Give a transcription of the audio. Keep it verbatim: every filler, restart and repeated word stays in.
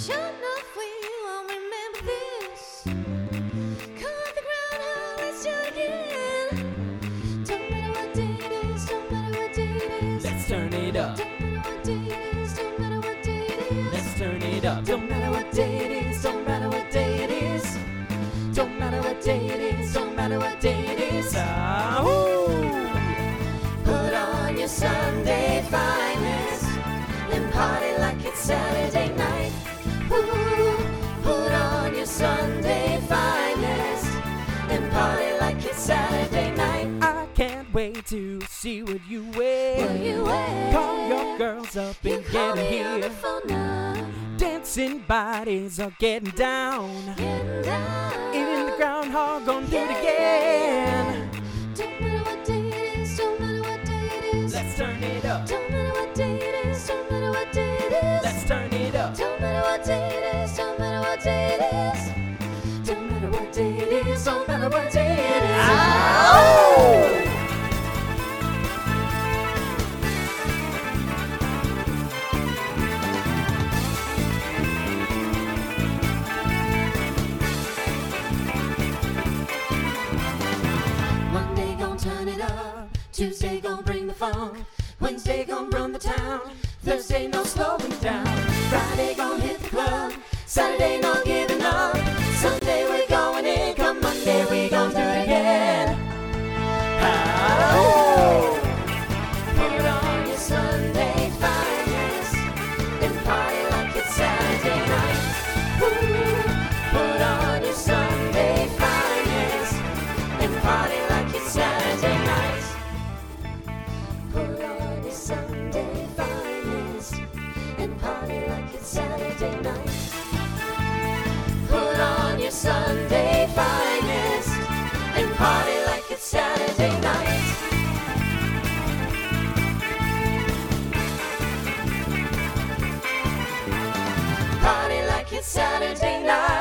Sure enough, we all remember this. Call the groundhog, let's do it again. Don't matter what day it is, don't matter what day it is. Let's turn it up. Don't matter what day it is, don't matter what day it is. Let's turn it up. Don't matter what day it is, don't matter what day it is. Don't matter what day it is, don't matter what day it is. Ah, woo. Put on your Sunday finest and party like it's Saturday night. Ooh, put on your Sunday finest and party like it's Saturday night. I can't wait to see what you wear. What you wear? Call your girls up You and call get me them on the here. phone now. Dancing bodies are getting down. Getting down. Even the groundhog gonna do it Yeah. again. Don't matter what day it is, don't matter what day it is. Let's turn it up. Don't matter what day it is, don't matter what day it is. Let's turn it up. Don't matter what day it is, don't matter what day it is. Don't matter what day it is, don't matter what day it is. Ow! Monday gon' turn it up, Tuesday gon' bring the funk, Wednesday gon' run the town, Thursday no slowing down, Friday gon' hit the club, Saturday no giving up, Sunday we're going in, come Monday we gon' do it again. Ow! Put on your Sunday finest and party like it's Saturday night. Woo! Put on your Sunday finest and party like it's Saturday night. Put on your Sunday finest and party like it's Saturday night. Put on your Sunday finest and party like it's Saturday night. Party like it's Saturday night.